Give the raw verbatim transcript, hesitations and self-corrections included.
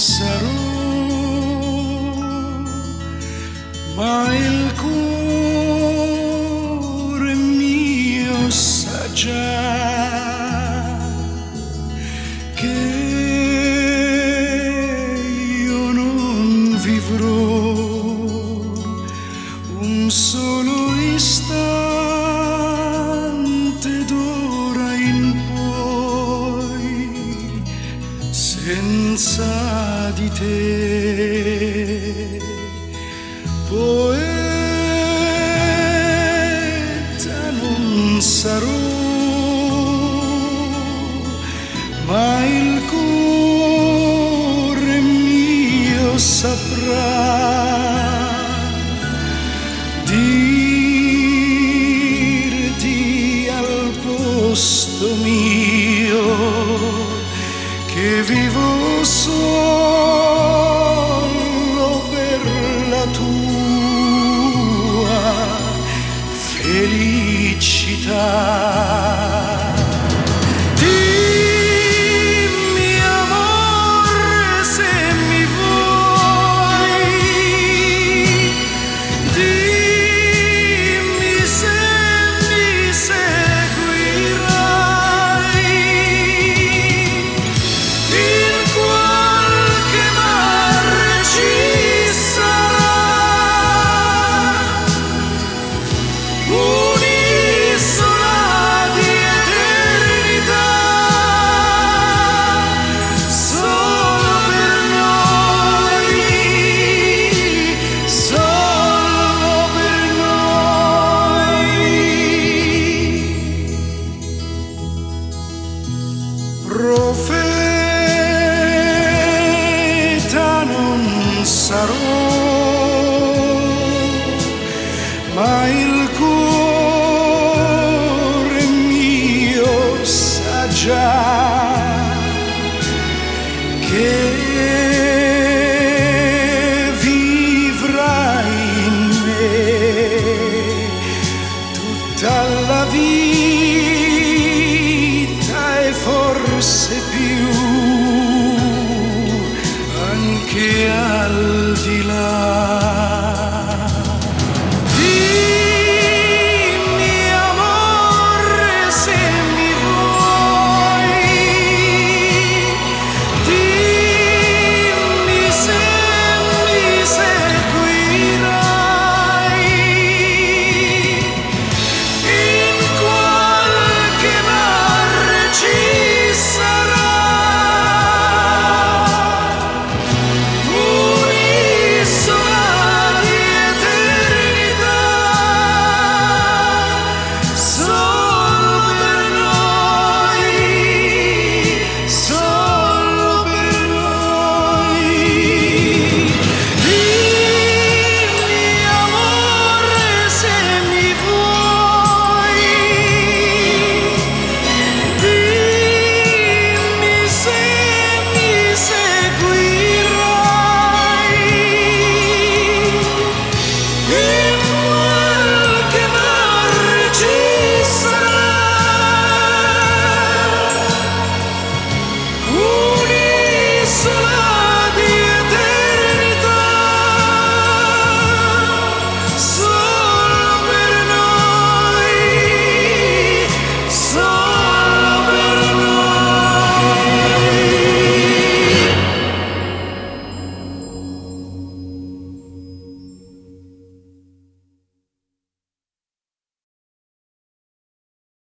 sarò, ma il cuore mio sa già che io non vivrò un solo istante d'ora in poi senza di te. Poeta non sarò, ma il cuore mio saprà dirti al posto mio che vivo solo per la tua felicità. Dimmi amore se mi vuoi, dimmi se mi seguirai in qualche mare ci sarà un'isola di eternità solo per noi, solo per noi. Profeta non sarò, ma il cuore mio sa già che vivrai in me tutta la vita e forse più, anche al di là.